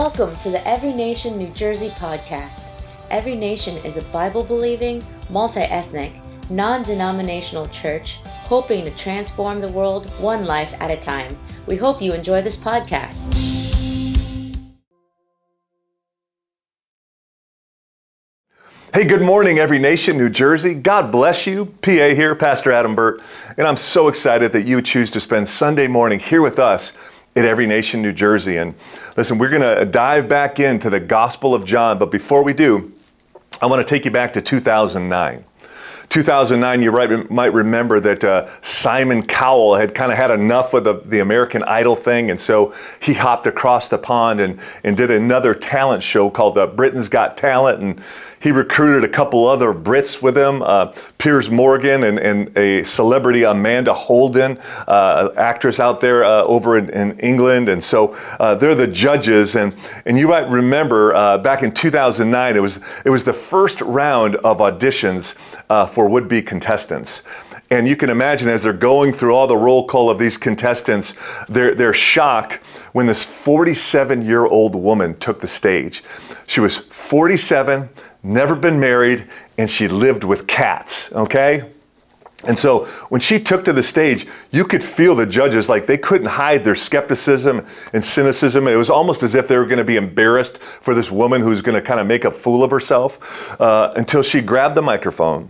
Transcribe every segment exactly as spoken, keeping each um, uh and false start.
Welcome to the Every Nation New Jersey podcast. Every Nation is a Bible-believing, multi-ethnic, non-denominational church hoping to transform the world one life at a time. We hope you enjoy this podcast. Hey, good morning, Every Nation, New Jersey. God bless you. P A here, Pastor Adam Burt, and I'm so excited that you choose to spend Sunday morning here with us at Every Nation, New Jersey. And listen, we're going to dive back into the Gospel of John, but before we do, I want to take you back to two thousand nine. two thousand nine, you right, might remember that uh, Simon Cowell had kind of had enough with the, the American Idol thing, and so he hopped across the pond and, and did another talent show called uh, Britain's Got Talent, and he recruited a couple other Brits with him, uh, Piers Morgan and, and a celebrity, Amanda Holden, uh, actress out there uh, over in, in England. And so uh, they're the judges. And, and you might remember uh, back in two thousand nine, it was, it was the first round of auditions uh, for would-be contestants. And you can imagine as they're going through all the roll call of these contestants, their, their shock when this forty-seven-year-old woman took the stage. She was forty-seven, never been married, and she lived with cats, okay? And so when she took to the stage, you could feel the judges, like they couldn't hide their skepticism and cynicism. It was almost as if they were going to be embarrassed for this woman who's going to kind of make a fool of herself uh, until she grabbed the microphone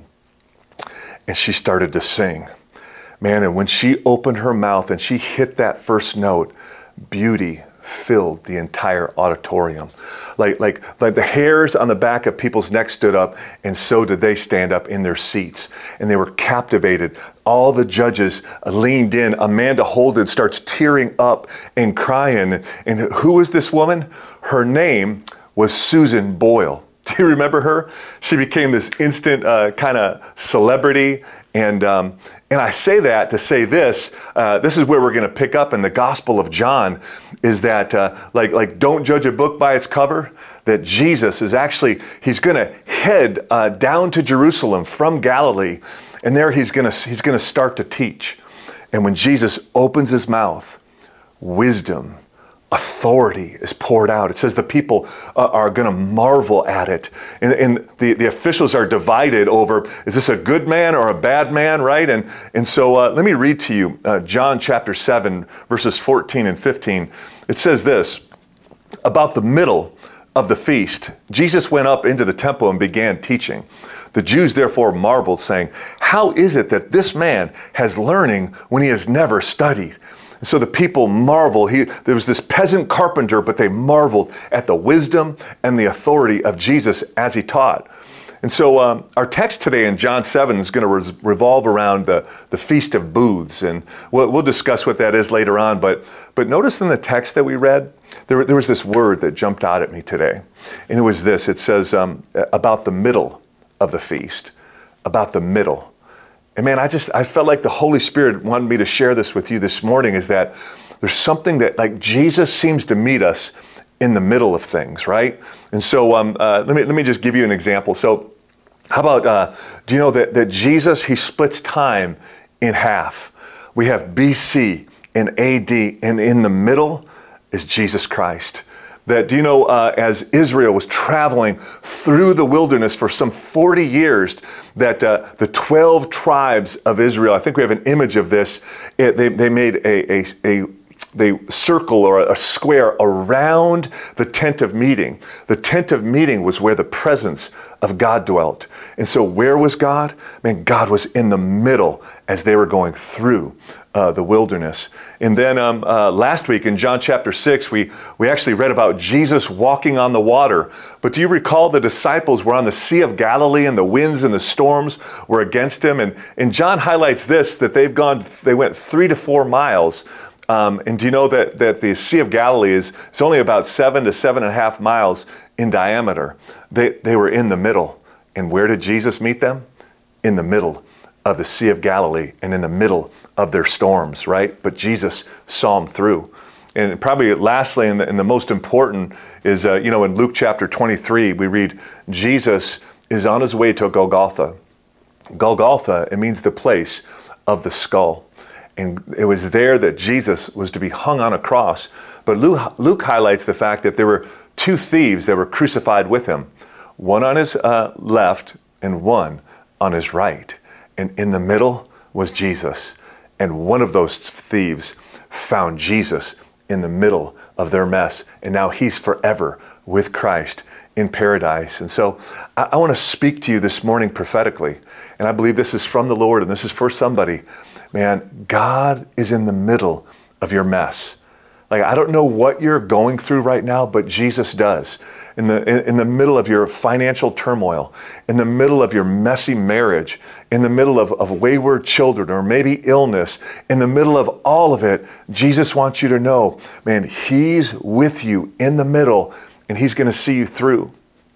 and she started to sing. Man, and when she opened her mouth and she hit that first note, beauty filled the entire auditorium. Like, like, like the hairs on the back of people's necks stood up, and so did they stand up in their seats. And they were captivated. All the judges leaned in. Amanda Holden starts tearing up and crying. And who was this woman? Her name was Susan Boyle. Do you remember her? She became this instant uh, kind of celebrity. And um, and I say that to say this, uh, this is where we're going to pick up in the Gospel of John, is that uh, like, like don't judge a book by its cover, that Jesus is actually, he's going to head uh, down to Jerusalem from Galilee, and there he's going to he's going to start to teach. And when Jesus opens his mouth, wisdom, authority is poured out. It says the people uh, are going to marvel at it. And, and the, the officials are divided over, is this a good man or a bad man, right? And, and so uh, let me read to you uh, John chapter seven, verses fourteen and fifteen. It says this, about the middle of the feast, Jesus went up into the temple and began teaching. The Jews therefore marveled, saying, how is it that this man has learning when he has never studied? And so the people marvel. He, there was this peasant carpenter, but they marveled at the wisdom and the authority of Jesus as he taught. And so um, our text today in John seven is going to re- revolve around the, the Feast of Booths. And we'll, we'll discuss what that is later on. But but notice in the text that we read, there, there was this word that jumped out at me today. And it was this. It says um, about the middle of the feast, about the middle. And man, I just, I felt like the Holy Spirit wanted me to share this with you this morning, is that there's something that, like, Jesus seems to meet us in the middle of things, right? And so um, uh, let me let me just give you an example. So how about, uh, do you know that, that Jesus, he splits time in half? We have B C and A D, and in the middle is Jesus Christ. That, do you know, uh, as Israel was traveling through the wilderness for some forty years, that uh, the twelve tribes of Israel, I think we have an image of this, it, they, they made a, a, a they circle or a square around the tent of meeting. The tent of meeting was where the presence of God dwelt. And so where was God? Man, God was in the middle as they were going through uh, the wilderness. And then um, uh, last week in John chapter six, we, we actually read about Jesus walking on the water. But do you recall the disciples were on the Sea of Galilee and the winds and the storms were against him? And, and John highlights this, that they've gone, they went three to four miles. Um, and do you know that, that the Sea of Galilee is it's only about seven to seven and a half miles in diameter? They, they were in the middle. And where did Jesus meet them? In the middle of the Sea of Galilee and in the middle of their storms, right? But Jesus saw them through. And probably lastly, and the, and the most important is, uh, you know, in Luke chapter twenty-three, we read, Jesus is on his way to Golgotha. Golgotha, it means the place of the skull. And it was there that Jesus was to be hung on a cross. But Luke, Luke highlights the fact that there were two thieves that were crucified with him, one on his uh, left and one on his right. And in the middle was Jesus. And one of those thieves found Jesus in the middle of their mess. And now he's forever with Christ in paradise. And so I, I want to speak to you this morning prophetically. And I believe this is from the Lord, and this is for somebody. Man, God is in the middle of your mess. Like, I don't know what you're going through right now, but Jesus does. In the in, in the middle of your financial turmoil, in the middle of your messy marriage, in the middle of, of wayward children, or maybe illness, in the middle of all of it, Jesus wants you to know, man, he's with you in the middle, and he's going to see you through.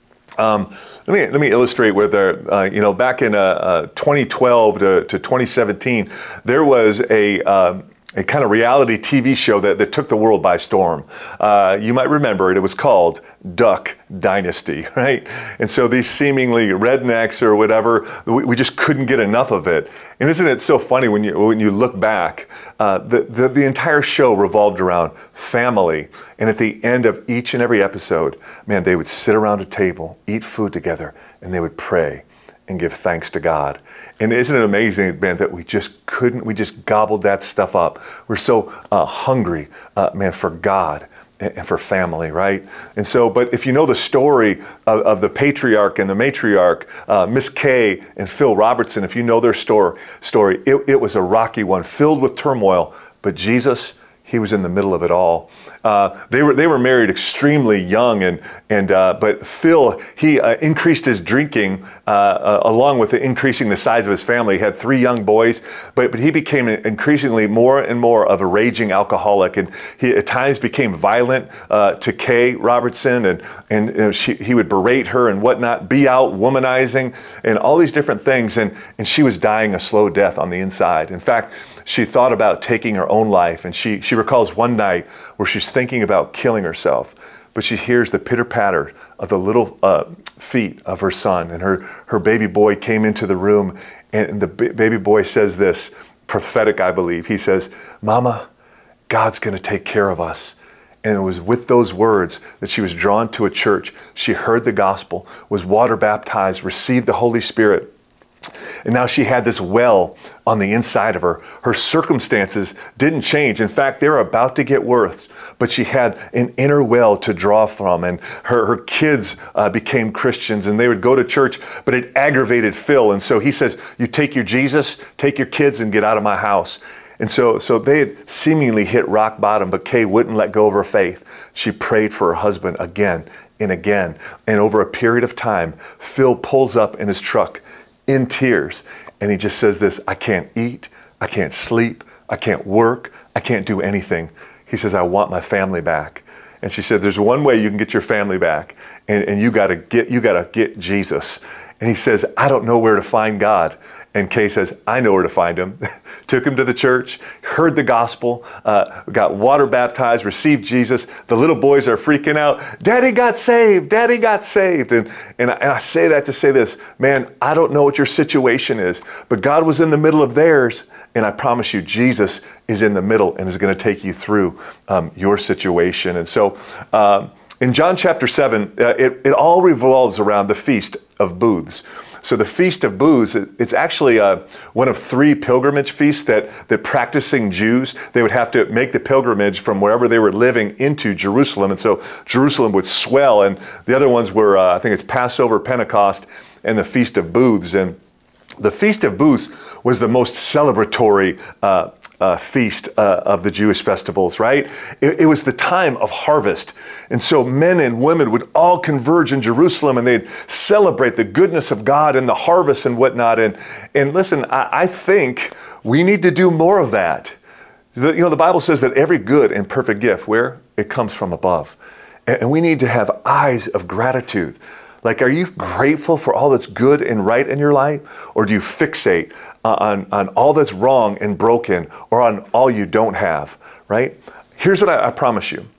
Um, let me let me illustrate with uh, uh, you know, back in uh, uh, twenty twelve to, to twenty seventeen, there was a um, a kind of reality T V show that, that took the world by storm. Uh, you might remember it. It was called Duck Dynasty, right? And so these seemingly rednecks or whatever, we, we just couldn't get enough of it. And isn't it so funny when you when you look back, uh, the, the, the entire show revolved around family. And at the end of each and every episode, man, they would sit around a table, eat food together, and they would pray and give thanks to God. And isn't it amazing, man, that we just couldn't, we just gobbled that stuff up. We're so uh, hungry, uh, man, for God and, and for family, right? And so, but if you know the story of, of the patriarch and the matriarch, uh, Miss Kay and Phil Robertson, if you know their story, story, it, it was a rocky one, filled with turmoil. But Jesus, he was in the middle of it all. Uh, they were they were married extremely young, and and uh, but Phil, he uh, increased his drinking uh, uh, along with the increasing the size of his family. He had three young boys, but but he became increasingly more and more of a raging alcoholic, and he at times became violent uh, to Kay Robertson, and and you know, she, he would berate her and whatnot, be out womanizing, and all these different things, and and she was dying a slow death on the inside. In fact, she thought about taking her own life, and she she recalls one night where she's thinking about killing herself, but she hears the pitter-patter of the little uh, feet of her son, and her her baby boy came into the room, and the b- baby boy says this, prophetic, I believe. He says, "Mama, God's going to take care of us." And it was with those words that she was drawn to a church. She heard the gospel, was water baptized, received the Holy Spirit. And now she had this well on the inside of her. Her circumstances didn't change. In fact, they were about to get worse, but she had an inner well to draw from. And her, her kids uh, became Christians, and they would go to church, but it aggravated Phil. And so he says, "You take your Jesus, take your kids, and get out of my house." And so, so they had seemingly hit rock bottom, but Kay wouldn't let go of her faith. She prayed for her husband again and again. And over a period of time, Phil pulls up in his truck in tears, and he just says this, "I can't eat, I can't sleep, I can't work, I can't do anything." He says, "I want my family back." And she said, "There's one way you can get your family back, and, and you gotta get you gotta get Jesus." And he says, "I don't know where to find God." And Kay says, "I know where to find him." Took him to the church, heard the gospel, uh, got water baptized, received Jesus. The little boys are freaking out. "Daddy got saved. Daddy got saved." And, and, I, and I say that to say this, man, I don't know what your situation is, but God was in the middle of theirs. And I promise you, Jesus is in the middle and is going to take you through um, your situation. And so um, in John chapter seven, uh, it, it all revolves around the Feast of Booths. So the Feast of Booths, it's actually uh, one of three pilgrimage feasts that, that practicing Jews, they would have to make the pilgrimage from wherever they were living into Jerusalem. And so Jerusalem would swell. And the other ones were, uh, I think it's Passover, Pentecost, and the Feast of Booths. And the Feast of Booths was the most celebratory uh, uh, feast uh, of the Jewish festivals, right? It, it was the time of harvest. And so men and women would all converge in Jerusalem, and they'd celebrate the goodness of God and the harvest and whatnot. And, and listen, I, I think we need to do more of that. The, you know, the Bible says that every good and perfect gift, where? It comes from above. And, and we need to have eyes of gratitude. Like, are you grateful for all that's good and right in your life? Or do you fixate on, on all that's wrong and broken, or on all you don't have, right? Here's what I, I promise you,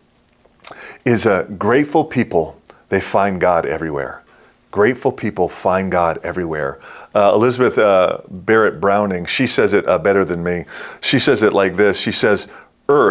is uh, grateful people, they find God everywhere. Grateful people find God everywhere. Uh, Elizabeth uh, Barrett Browning, she says it uh, better than me. She says it like this. She says, "Earth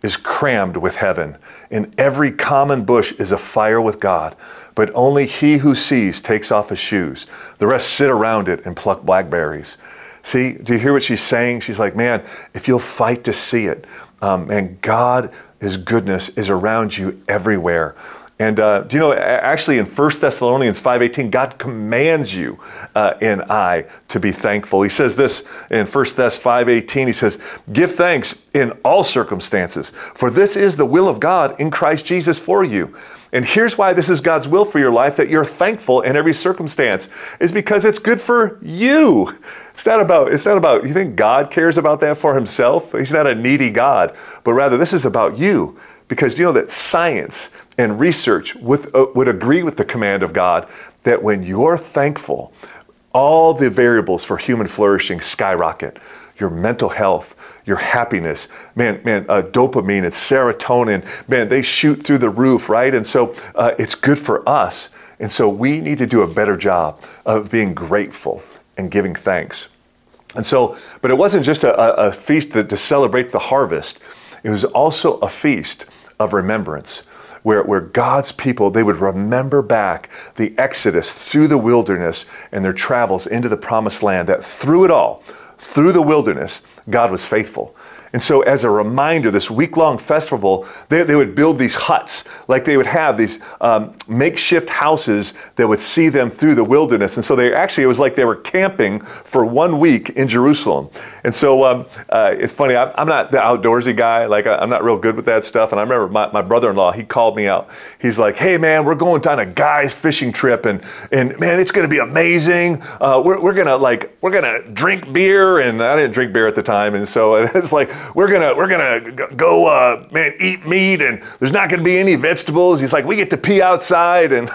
is crammed with heaven, and every common bush is afire with God. But only he who sees takes off his shoes. The rest sit around it and pluck blackberries. See, do you hear what she's saying? She's like, man, if you'll fight to see it, um, and God, his goodness is around you everywhere. And uh, do you know, actually in First Thessalonians five eighteen, God commands you uh, and I to be thankful. He says this in First Thess five eighteen, he says, give thanks in all circumstances, for this is the will of God in Christ Jesus for you. And here's why this is God's will for your life, that you're thankful in every circumstance, is because it's good for you. It's not about, it's not about, you think God cares about that for himself? He's not a needy God, but rather this is about you. Because you know that science and research with, uh, would agree with the command of God that when you're thankful, all the variables for human flourishing skyrocket. Your mental health, your happiness, man, man, uh, dopamine and serotonin, man, they shoot through the roof, right? And so uh, it's good for us. And so we need to do a better job of being grateful and giving thanks. And so, but it wasn't just a, a, a feast to, to celebrate the harvest. It was also a feast of remembrance, where, where God's people, they would remember back the exodus through the wilderness and their travels into the promised land, that through it all, through the wilderness, God was faithful. And so as a reminder, this week-long festival, they, they would build these huts, like they would have these um, makeshift houses that would see them through the wilderness. And so they actually, it was like they were camping for one week in Jerusalem. And so um, uh, it's funny, I'm, I'm not the outdoorsy guy, like I, I'm not real good with that stuff. And I remember my, my brother-in-law, he called me out. He's like, hey man, we're going on a guy's fishing trip, and and man, it's going to be amazing. Uh, we're we're gonna like we're gonna drink beer, and I didn't drink beer at the time, and so it's like we're gonna we're gonna go uh, man eat meat, and there's not gonna be any vegetables. He's like, we get to pee outside, and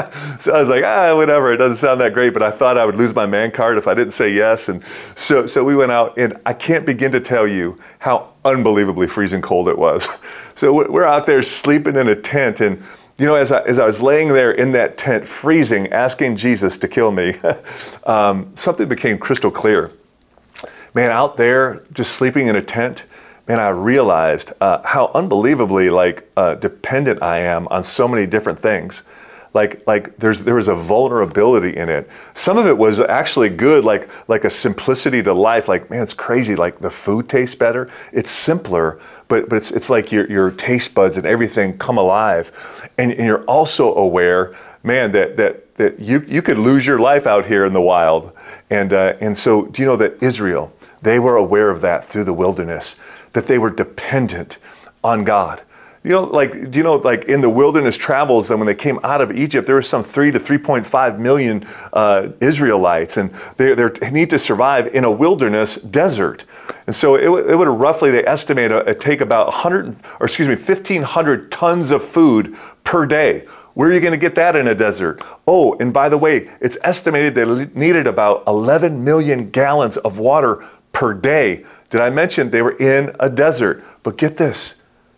so I was like, ah, whatever. It doesn't sound that great, but I thought I would lose my man card if I didn't say yes, and so so we went out, and I can't begin to tell you how unbelievably freezing cold it was. So we're out there sleeping in a tent, and you know, as I, as I was laying there in that tent, freezing, asking Jesus to kill me, um, something became crystal clear. Man, out there, just sleeping in a tent, man, I realized uh, how unbelievably like uh, dependent I am on so many different things. Like, like there's there was a vulnerability in it. Some of it was actually good, like like a simplicity to life. Like, man, it's crazy. Like the food tastes better. It's simpler, but but it's it's like your your taste buds and everything come alive, and, and you're also aware, man, that that that you you could lose your life out here in the wild. And uh, and so, do you know that Israel, they were aware of that through the wilderness, that they were dependent on God. You know, like, do you know, like in the wilderness travels, then when they came out of Egypt, there were some three to three point five million uh, Israelites, and they, they need to survive in a wilderness desert. And so it, it would roughly, they estimate, uh, take about one hundred, or excuse me, fifteen hundred tons of food per day. Where are you going to get that in a desert? Oh, and by the way, it's estimated they needed about eleven million gallons of water per day. Did I mention they were in a desert? But get this.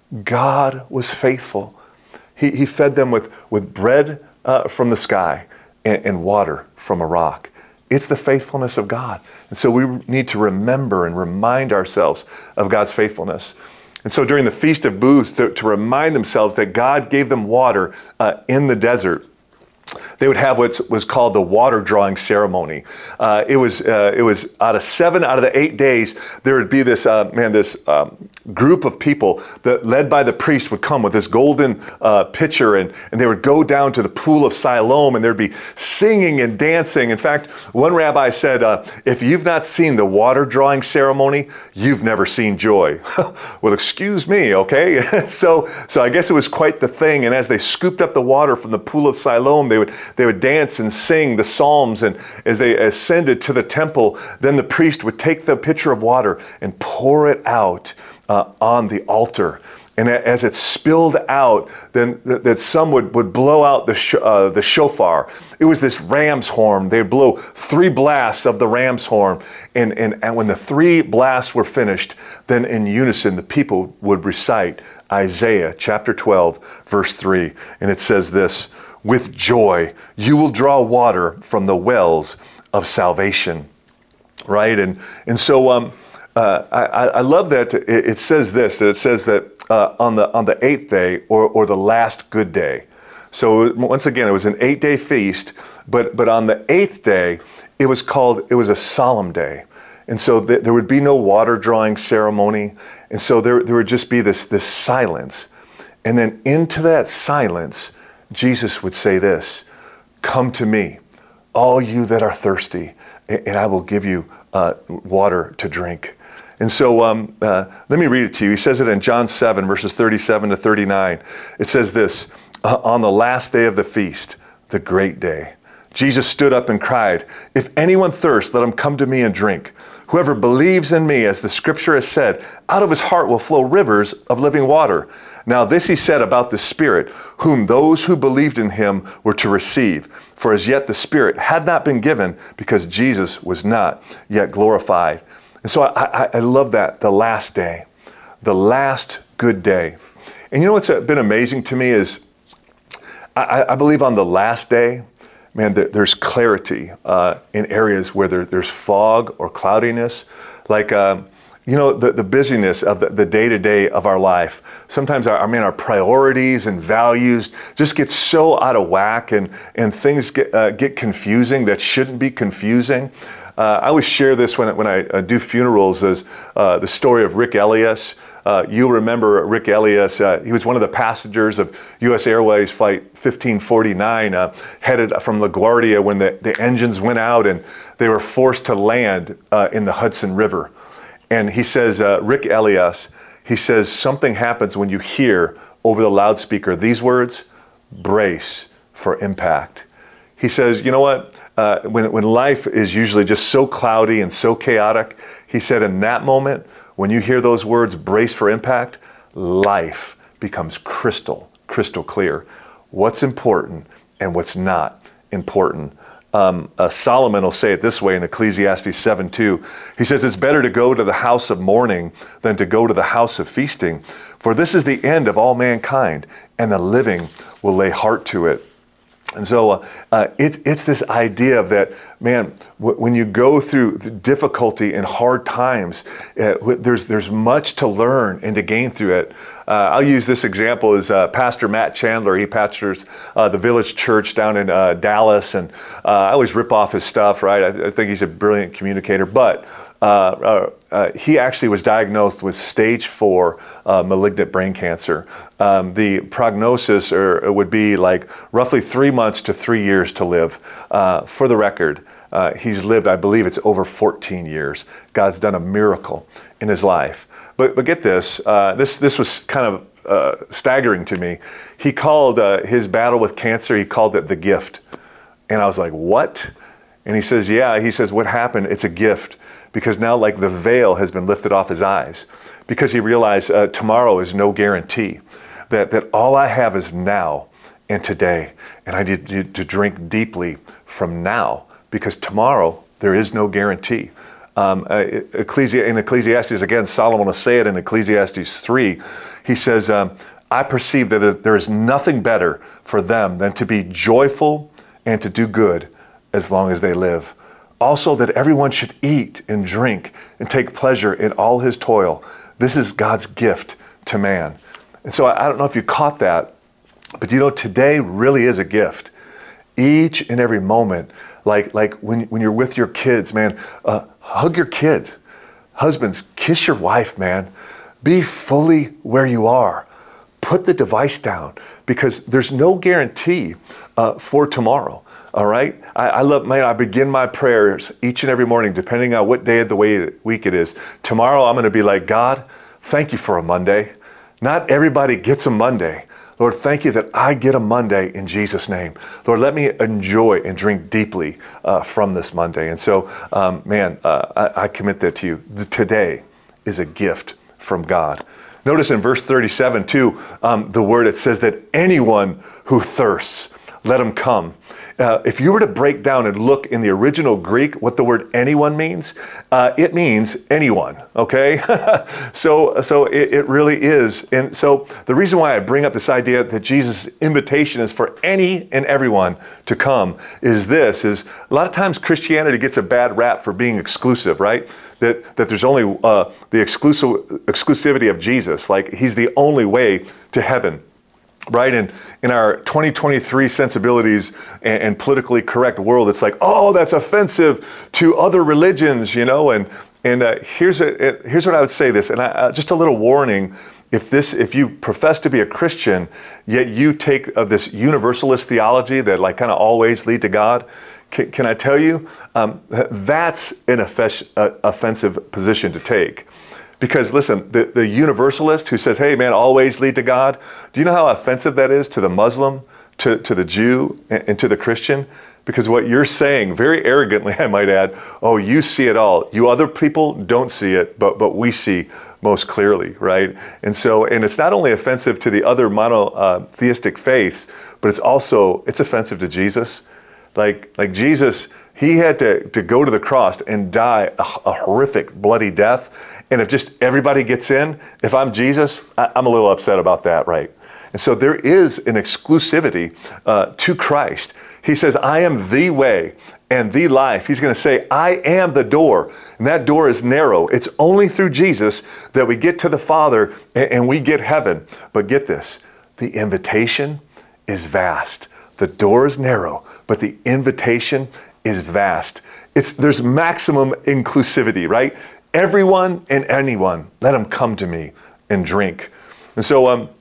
God was faithful. He, he fed them with, with bread uh, from the sky and, and water from a rock. It's the faithfulness of God. And so we need to remember and remind ourselves of God's faithfulness. And so during the Feast of Booths, to, to remind themselves that God gave them water uh, in the desert, they would have what was called the water drawing ceremony. Uh, it was uh, it was out of seven out of the eight days, there would be this uh, man this um, group of people that led by the priest would come with this golden uh, pitcher, and and they would go down to the pool of Siloam, and there'd be singing and dancing. In fact, one rabbi said, uh, if you've not seen the water drawing ceremony, you've never seen joy. Well, excuse me, okay? so so I guess it was quite the thing. And as they scooped up the water from the pool of Siloam, they would they would dance and sing the psalms, and as they ascended to the temple, then the priest would take the pitcher of water and pour it out uh, on the altar. And as it spilled out, then th- that some would, would blow out the sh- uh, the shofar. It was this ram's horn. They would blow three blasts of the ram's horn. And, and, and when the three blasts were finished, then in unison the people would recite Isaiah chapter twelve, verse three. And it says this, with joy you will draw water from the wells of salvation. Right? And and so um uh, I, I love that it, it says this, that it says that uh, on the on the eighth day or, or the last good day. So once again, it was an eight-day feast, but but on the eighth day, it was called, it was a solemn day. And so th- there would be no water drawing ceremony. And so there, there would just be this, this silence. And then into that silence, Jesus would say this, "Come to me, all you that are thirsty, and I will give you uh, water to drink." And so um, uh, let me read it to you. He says it in John seven, verses thirty-seven to thirty-nine. It says this, uh, on the last day of the feast, the great day, Jesus stood up and cried, "If anyone thirsts, let him come to me and drink. Whoever believes in me, as the scripture has said, out of his heart will flow rivers of living water." Now this he said about the Spirit, whom those who believed in him were to receive. For as yet the Spirit had not been given, because Jesus was not yet glorified. And so I, I, I love that, the last day, the last good day. And you know what's been amazing to me is, I, I believe on the last day, man, there, there's clarity uh, in areas where there, there's fog or cloudiness. Like, uh, you know, the, the busyness of the, the day-to-day of our life. Sometimes, our, I mean, our priorities and values just get so out of whack, and, and things get, uh, get confusing that shouldn't be confusing. Uh, I always share this when, when I uh, do funerals, as uh, the story of Rick Elias. Uh, you'll remember Rick Elias. Uh, he was one of the passengers of U S Airways Flight fifteen forty-nine, uh, headed from LaGuardia when the, the engines went out and they were forced to land uh, in the Hudson River. And he says, uh, Rick Elias, he says, something happens when you hear over the loudspeaker these words, "Brace for impact." He says, you know what? Uh, when, when life is usually just so cloudy and so chaotic, he said, in that moment, when you hear those words, "brace for impact," life becomes crystal, crystal clear. What's important and what's not important. Um, uh, Solomon will say it this way in Ecclesiastes seven two. He says, "It's better to go to the house of mourning than to go to the house of feasting. For this is the end of all mankind, and the living will lay heart to it." And so uh, uh, it, it's this idea of that, man, w- when you go through the difficulty and hard times, uh, w- there's there's much to learn and to gain through it. Uh, I'll use this example as uh, Pastor Matt Chandler. He pastors uh, the Village Church down in uh, Dallas, and uh, I always rip off his stuff, right? I, I think he's a brilliant communicator, but Uh, uh, uh, he actually was diagnosed with stage four uh, malignant brain cancer. Um, the prognosis or, would be like roughly three months to three years to live. Uh, for the record, uh, he's lived, I believe it's over fourteen years. God's done a miracle in his life. But but get this, uh, this this was kind of uh, staggering to me. He called uh, his battle with cancer, he called it the gift. And I was like, what? And he says, yeah, he says, what happened? It's a gift. Because now, like, the veil has been lifted off his eyes, because he realized uh, tomorrow is no guarantee, that, that all I have is now and today, and I need to, to drink deeply from now, because tomorrow there is no guarantee. Um, uh, Ecclesi- in Ecclesiastes, again, Solomon will say it in Ecclesiastes three, he says, um, "I perceive that there is nothing better for them than to be joyful and to do good as long as they live. Also, that everyone should eat and drink and take pleasure in all his toil. This is God's gift to man." And so I don't know if you caught that, but you know, today really is a gift. Each and every moment, like like when, when you're with your kids, man, uh, hug your kids. Husbands, kiss your wife, man. Be fully where you are. Put the device down, because there's no guarantee uh, for tomorrow. All right. I, I love, man, I begin my prayers each and every morning, depending on what day of the week it is. Tomorrow, I'm going to be like, God, thank you for a Monday. Not everybody gets a Monday. Lord, thank you that I get a Monday in Jesus' name. Lord, let me enjoy and drink deeply uh, from this Monday. And so, um, man, uh, I, I commit that to you. The, today is a gift from God. Notice in verse thirty-seven, too, um, the word, it says that anyone who thirsts, let him come. Uh, if you were to break down and look in the original Greek what the word anyone means, uh, it means anyone, okay? so so it, it really is. And so the reason why I bring up this idea that Jesus' invitation is for any and everyone to come is this, is a lot of times Christianity gets a bad rap for being exclusive, right? That that there's only uh, the exclusive exclusivity of Jesus, like he's the only way to heaven. Right? And in our twenty twenty-three sensibilities and, and politically correct world, it's like, oh, that's offensive to other religions, you know. And and uh, here's a, here's what I would say this, and I, uh, just a little warning: if this, if you profess to be a Christian, yet you take uh, this universalist theology that like kind of always lead to God, can, can I tell you, um, that's an off- uh, offensive position to take. Because listen, the, the universalist who says, hey man, always lead to God, do you know how offensive that is to the Muslim, to, to the Jew, and, and to the Christian? Because what you're saying, very arrogantly I might add, oh, you see it all. You other people don't see it, but but we see most clearly, right? And so, and it's not only offensive to the other monotheistic faiths, but it's also, it's offensive to Jesus. Like, like Jesus, he had to, to go to the cross and die a, a horrific, bloody death. And if just everybody gets in, if I'm Jesus, I, I'm a little upset about that, right? And so there is an exclusivity uh, to Christ. He says, I am the way and the life. He's going to say, I am the door. And that door is narrow. It's only through Jesus that we get to the Father and, and we get heaven. But get this, the invitation is vast. The door is narrow, but the invitation is vast. It's there's maximum inclusivity, right? Everyone and anyone, let them come to me and drink. And so um,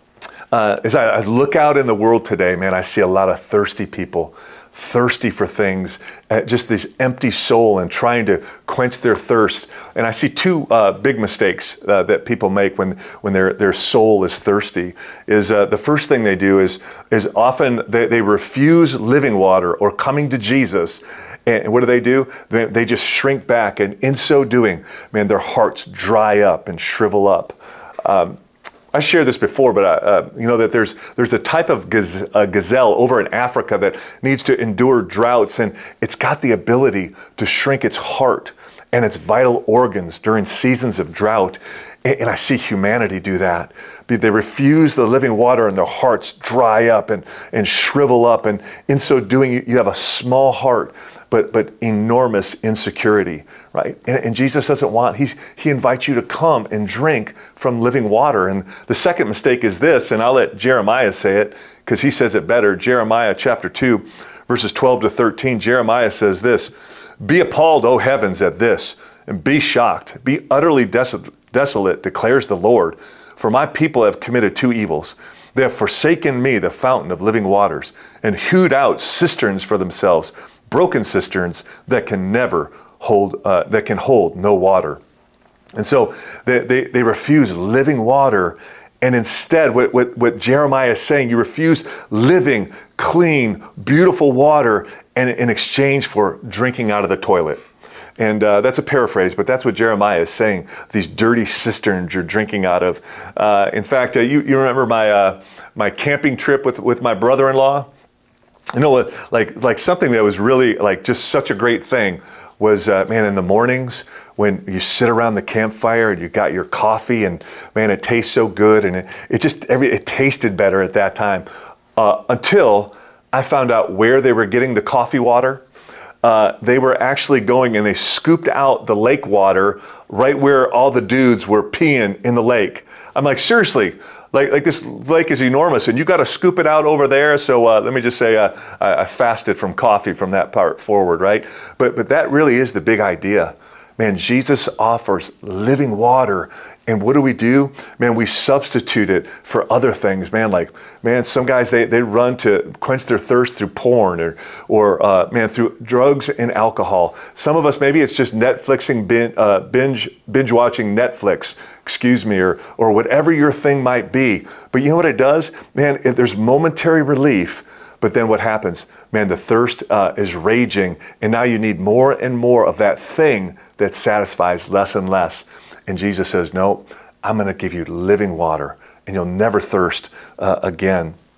uh, as I, I look out in the world today, man, I see a lot of thirsty people, thirsty for things, uh, just this empty soul and trying to quench their thirst. And I see two uh, big mistakes uh, that people make when when their their soul is thirsty. Is uh, the first thing they do is is often they, they refuse living water or coming to Jesus. And what do they do? They, they just shrink back, and in so doing, man, their hearts dry up and shrivel up. Um, I shared this before, but uh, uh, you know that there's there's a type of gaz- uh, gazelle over in Africa that needs to endure droughts, and it's got the ability to shrink its heart and its vital organs during seasons of drought. And, and I see humanity do that. They refuse the living water, and their hearts dry up and and shrivel up, and in so doing, you, you have a small heart, but but enormous insecurity, right? And, and Jesus doesn't want, he's, he invites you to come and drink from living water. And the second mistake is this, and I'll let Jeremiah say it because he says it better. Jeremiah chapter two, verses twelve to thirteen, Jeremiah says this, be appalled, O heavens, at this, and be shocked. Be utterly desolate, desolate, declares the Lord. For my people have committed two evils. They have forsaken me, the fountain of living waters, and hewed out cisterns for themselves, broken cisterns that can never hold, uh, that can hold no water. And so they, they, they refuse living water. And instead, what, what, what Jeremiah is saying, you refuse living, clean, beautiful water in, in exchange for drinking out of the toilet. And uh, that's a paraphrase, but that's what Jeremiah is saying. These dirty cisterns you're drinking out of. Uh, in fact, uh, you, you remember my uh, my camping trip with, with my brother-in-law? You know, like like something that was really like just such a great thing was, uh, man, in the mornings when you sit around the campfire and you got your coffee, and man, it tastes so good, and it, it just every it tasted better at that time uh, until I found out where they were getting the coffee water. Uh, they were actually going and they scooped out the lake water right where all the dudes were peeing in the lake. I'm like, seriously, like like this lake is enormous and you got to scoop it out over there. So uh, let me just say uh, I, I fasted from coffee from that part forward, right? But but that really is the big idea. Man, Jesus offers living water. And what do we do? Man, we substitute it for other things. Man, like, man, some guys, they, they run to quench their thirst through porn or, or uh, man, through drugs and alcohol. Some of us, maybe it's just Netflixing, binge, uh, binge, binge watching Netflix, excuse me, or, or whatever your thing might be. But you know what it does? Man, it, there's momentary relief. But then what happens? Man, the thirst uh, is raging, and now you need more and more of that thing that satisfies less and less. And Jesus says, no, I'm going to give you living water, and you'll never thirst uh, again.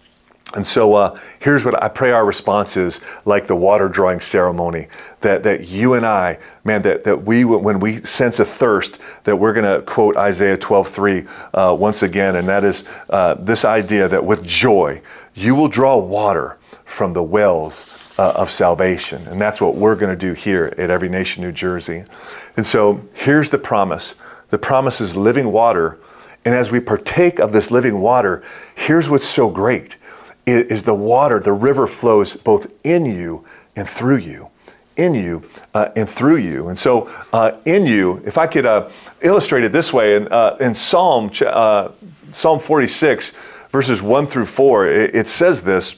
And so uh, here's what I pray our response is, like the water drawing ceremony, that that you and I, man, that, that we, when we sense a thirst, that we're going to quote Isaiah twelve three uh, once again, and that is uh, this idea that with joy, you will draw water from the wells uh, of salvation. And that's what we're going to do here at Every Nation New Jersey. And so here's the promise. The promise is living water. And as we partake of this living water, here's what's so great. Is the water, the river flows both in you and through you, in you uh, and through you. And so uh, in you, if I could uh, illustrate it this way, in, uh, in Psalm uh, Psalm forty-six, verses one through four, it, it says this.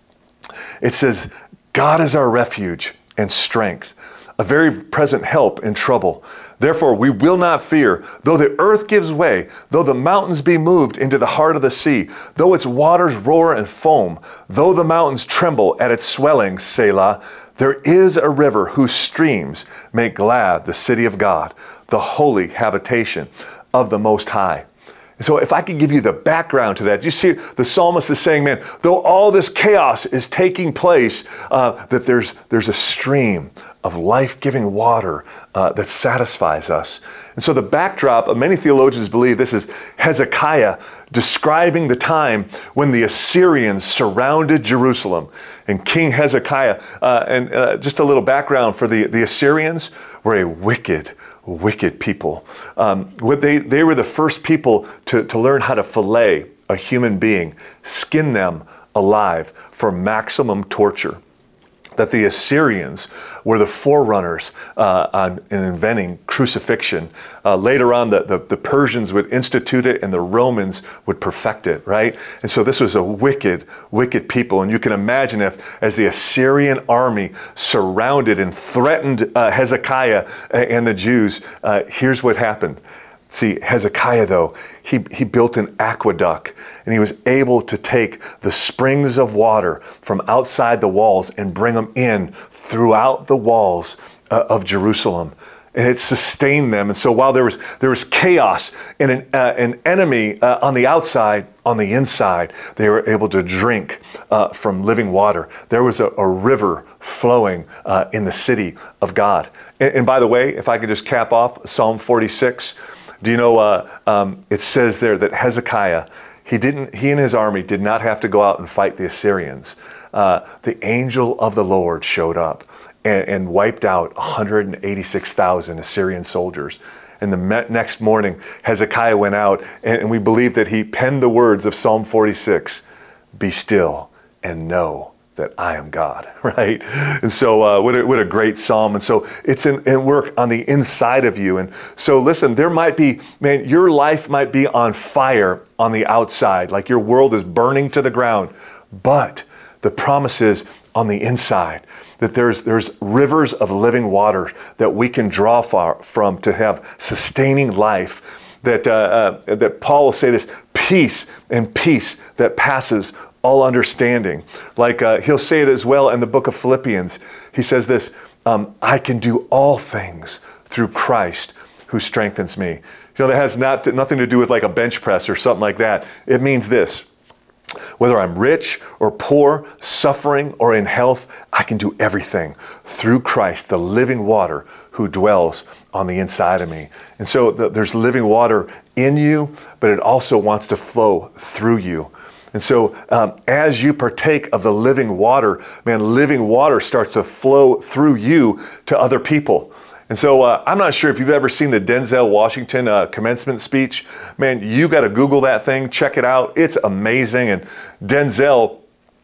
It says, God is our refuge and strength, a very present help in trouble. Therefore, we will not fear, though the earth gives way, though the mountains be moved into the heart of the sea, though its waters roar and foam, though the mountains tremble at its swelling, Selah. There is a river whose streams make glad the city of God, the holy habitation of the Most High. So if I could give you the background to that, you see the psalmist is saying, man, though all this chaos is taking place, uh, that there's there's a stream of life-giving water uh, that satisfies us. And so the backdrop of many theologians believe this is Hezekiah describing the time when the Assyrians surrounded Jerusalem. And King Hezekiah, uh, and uh, just a little background for the, the Assyrians, were a wicked, wicked people. Um, what they, they were the first people to, to learn how to fillet a human being, skin them alive for maximum torture. That the Assyrians were the forerunners uh, on, in inventing crucifixion. Uh, later on, the, the, the Persians would institute it and the Romans would perfect it, right? And so this was a wicked, wicked people. And you can imagine if, as the Assyrian army surrounded and threatened uh, Hezekiah and the Jews, uh, here's what happened. See, Hezekiah, though, he, he built an aqueduct, and he was able to take the springs of water from outside the walls and bring them in throughout the walls uh, of Jerusalem. And it sustained them. And so while there was there was chaos and an, uh, an enemy uh, on the outside, on the inside, they were able to drink uh, from living water. There was a, a river flowing uh, in the city of God. And, and by the way, if I could just cap off Psalm forty-six, do you know, uh, um, it says there that Hezekiah, he didn't, he and his army did not have to go out and fight the Assyrians. Uh, the angel of the Lord showed up and, and wiped out one hundred eighty-six thousand Assyrian soldiers. And the me- next morning, Hezekiah went out, and, and we believe that he penned the words of Psalm forty-six, "Be still and know that I am God," right? And so uh, what, a, what a great psalm. And so it's in, in work on the inside of you. And so listen, there might be, man, your life might be on fire on the outside, like your world is burning to the ground. But the promise is on the inside, that there's there's rivers of living water that we can draw far, from to have sustaining life. That, uh, uh, that Paul will say this, peace and peace that passes all understanding. Like uh, he'll say it as well in the book of Philippians. He says this, um, I can do all things through Christ who strengthens me. You know, that has not nothing to do with like a bench press or something like that. It means this. Whether I'm rich or poor, suffering or in health, I can do everything through Christ, the living water who dwells on the inside of me. And so the, there's living water in you, but it also wants to flow through you. And so um, as you partake of the living water, man, living water starts to flow through you to other people. And so uh, I'm not sure if you've ever seen the Denzel Washington uh, commencement speech. Man, you got to Google that thing, check it out. It's amazing. And Denzel,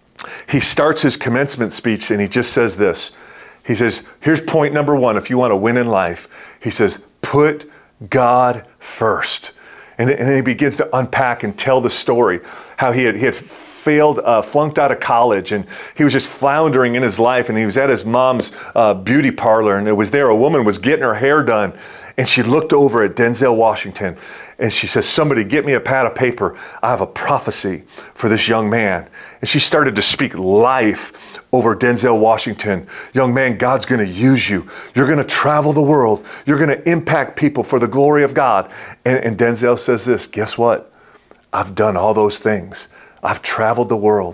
he starts his commencement speech and he just says this. He says, here's point number one if you want to win in life. He says, put God first. And, and then he begins to unpack and tell the story, how he had, he had failed, uh, flunked out of college, and he was just floundering in his life, and he was at his mom's uh, beauty parlor, and it was there a woman was getting her hair done, and she looked over at Denzel Washington, and she says, somebody get me a pad of paper. I have a prophecy for this young man. And she started to speak life over Denzel Washington. Young man, God's going to use you. You're going to travel the world. You're going to impact people for the glory of God. And, and Denzel says this, guess what? I've done all those things. I've traveled the world.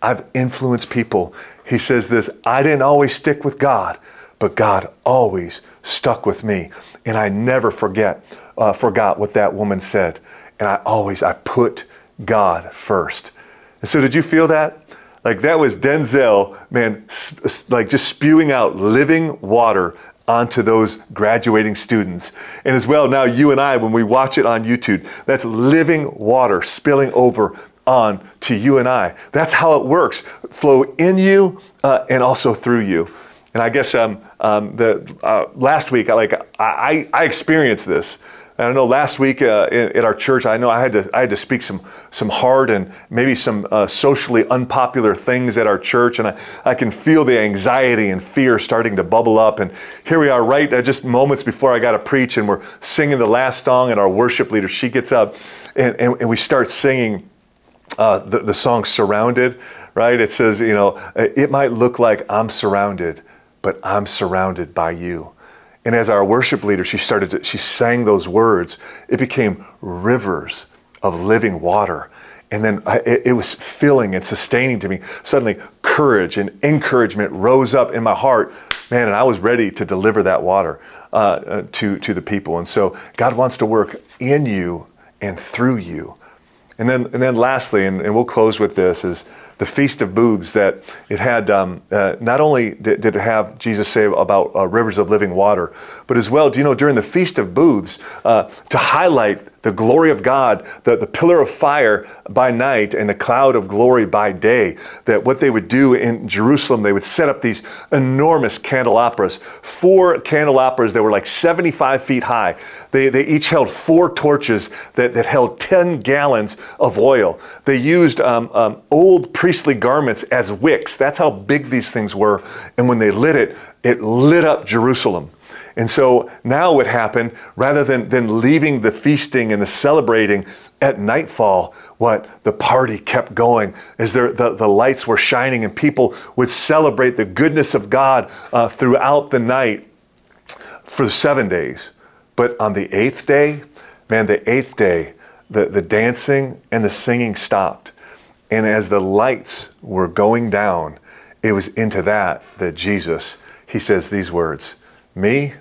I've influenced people. He says this, I didn't always stick with God, but God always stuck with me. And I never forget, uh, forgot what that woman said. And I always, I put God first. And so did you feel that? Like that was Denzel, man, like just spewing out living water onto those graduating students. And as well, now you and I, when we watch it on YouTube, that's living water spilling over on to you and I. That's how it works. Flow in you uh, and also through you. And I guess um, um, the uh, last week, I, like I, I experienced this. And I know last week uh, in, at our church, I know I had to I had to speak some some hard and maybe some uh, socially unpopular things at our church, and I, I can feel the anxiety and fear starting to bubble up. And here we are, right uh, just moments before I got to preach, and we're singing the last song, and our worship leader, she gets up, and, and, and we start singing uh, the, the song "Surrounded." Right? It says, you know, it might look like I'm surrounded, but I'm surrounded by you. And as our worship leader, she started to, she sang those words. It became rivers of living water. And then I, it, it was filling and sustaining to me. Suddenly, courage and encouragement rose up in my heart. Man, and I was ready to deliver that water uh, uh, to, to the people. And so God wants to work in you and through you. And then, and then lastly, and, and we'll close with this, is the Feast of Booths, that it had, um, uh, not only did, did it have Jesus say about uh, rivers of living water, but as well, do you know, during the Feast of Booths, uh, to highlight the glory of God, the, the pillar of fire by night and the cloud of glory by day, that what they would do in Jerusalem, they would set up these enormous candelabras, four candelabras that were like seventy-five feet high. They, they each held four torches that, that held ten gallons of oil. They used um, um, old priestly garments as wicks. That's how big these things were. And when they lit it, it lit up Jerusalem. And so now what happened, rather than, than leaving the feasting and the celebrating at nightfall, what the party kept going as there, the, the lights were shining and people would celebrate the goodness of God uh, throughout the night for seven days. But on the eighth day, man, the eighth day, the, the dancing and the singing stopped. And as the lights were going down, it was into that that Jesus, he says these words, me,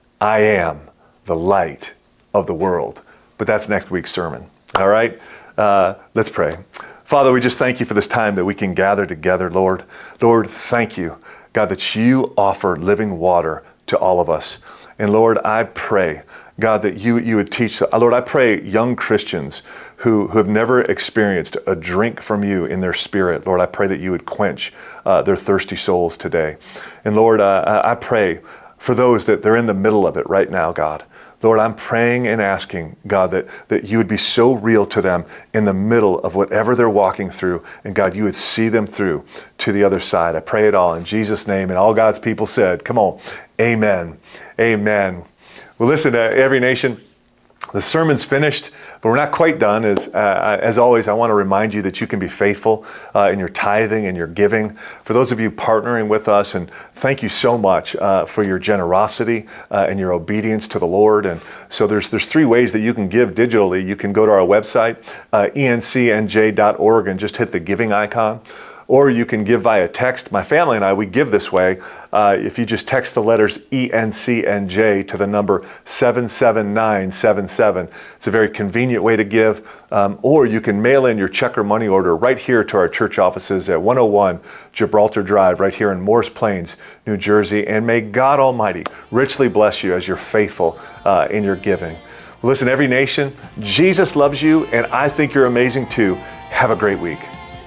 I am the light of the world. But that's next week's sermon. All right? Uh, let's pray. Father, we just thank you for this time that we can gather together, Lord. Lord, thank you, God, that you offer living water to all of us. And Lord, I pray, God, that you you would teach, Lord, I pray young Christians who, who have never experienced a drink from you in their spirit, Lord, I pray that you would quench uh, their thirsty souls today. And Lord, uh, I pray for those that they're in the middle of it right now, God. Lord, I'm praying and asking, God, that, that you would be so real to them in the middle of whatever they're walking through. And God, you would see them through to the other side. I pray it all in Jesus' name. And all God's people said, come on, amen, amen. Well, listen, uh, Every Nation, the sermon's finished, but we're not quite done. As, uh, as always, I want to remind you that you can be faithful uh, in your tithing and your giving. For those of you partnering with us, and thank you so much uh, for your generosity uh, and your obedience to the Lord. And so there's there's three ways that you can give digitally. You can go to our website, uh, E N C N J dot org, and just hit the giving icon. Or you can give via text. My family and I, we give this way. Uh, if you just text the letters E N C N J to the number seven seven nine seven seven. It's a very convenient way to give. Um, or you can mail in your check or money order right here to our church offices at one oh one Gibraltar Drive, right here in Morris Plains, New Jersey. And may God Almighty richly bless you as you're faithful uh, in your giving. Listen, Every Nation, Jesus loves you, and I think you're amazing too. Have a great week.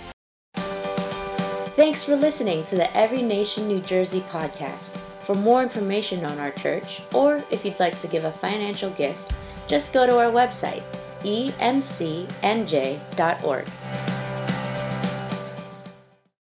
Thanks for listening to the Every Nation New Jersey podcast. For more information on our church, or if you'd like to give a financial gift, just go to our website, E N C N J dot org.